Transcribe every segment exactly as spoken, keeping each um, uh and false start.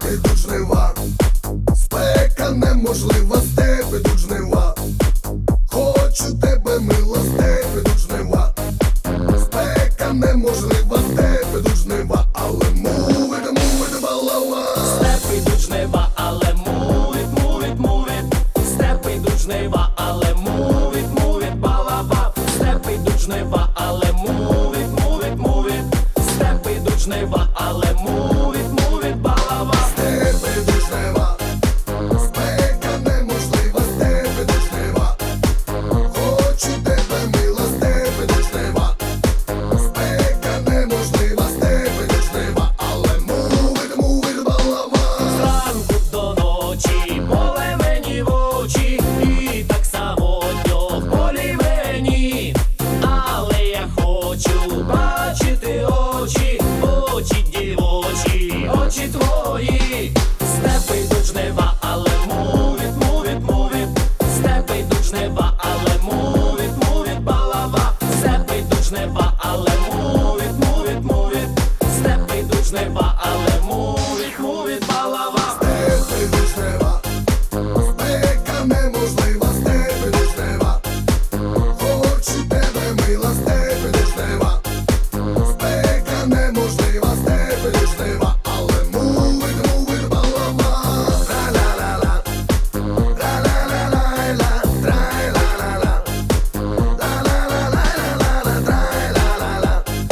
йдуть жнива, спека неможлива, з тебе йдуть жнива. Хочу тебе, мила, з тебе йдуть жнива, спека неможлива, з тебе йдуть жнива, але мувить, мувить балава. Степи йдуть жнива, але мувить, мувить, мувить. Степи йдуть жнива, але мувить, мувить балава. Степи йдуть жнива, але мувить, мувить, мувить. Степи йдуть жнива, але мувить, мувить балава. З тебе йдуть жнива, спека неможлива, з тебе йдуть жнива. Хочу тебе, мила, з тебе йдуть жнива, спека неможлива, з тебе йдуть жнива, але мувить, мувить балава. Зранку до ночі поле мені в очі, і так самотньо в полі мені. Але я хочу бачити очі, очі дівочі, очі твої. Степи йдуть жнива, але мувить, мувить, мувить. Степи йдуть жнива, але мувить, мувить балава. Степи йдуть жнива, але мувить, мувить, мувить. Степи йдуть жнива, але мувить, мувить балава. З тебе йдуть жнива, спека неможлива, з тебе йдуть жнива. Хочу тебе, мила, з тебе йдуть жнива, спека неможлива, з тебе йдуть жнива, але мувить, мувить балава. Тра-ла-ла-ла, тра-ла-ла-ла-ла, тра-ла-ла-ла, тра-ла-ла-ла-ла, тра-ла-ла-ла,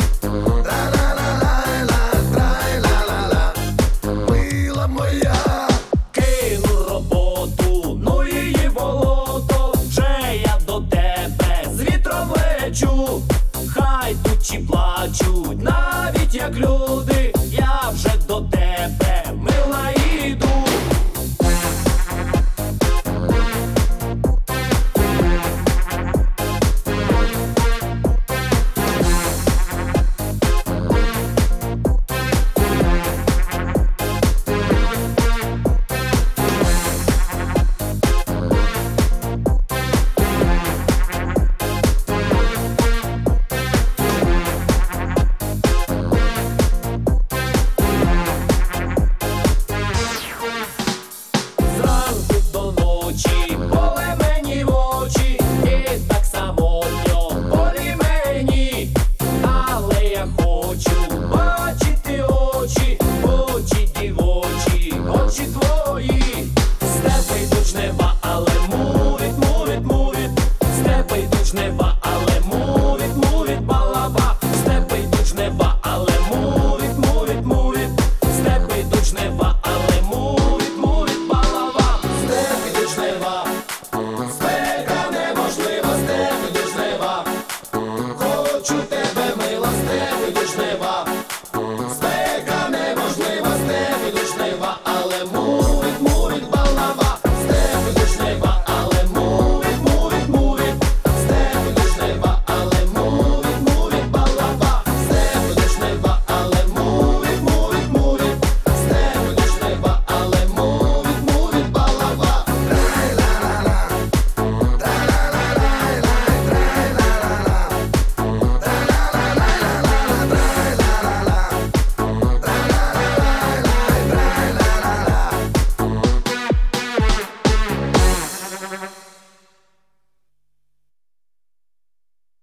тра-ла-ла-ла-ла, тра-ла-ла-ла. Мила моя, Кину роботу, ну її болото. Вже я до тебе з вітром лечу. Хай тут чи плачуть, навіть як люди. Я вже до тебе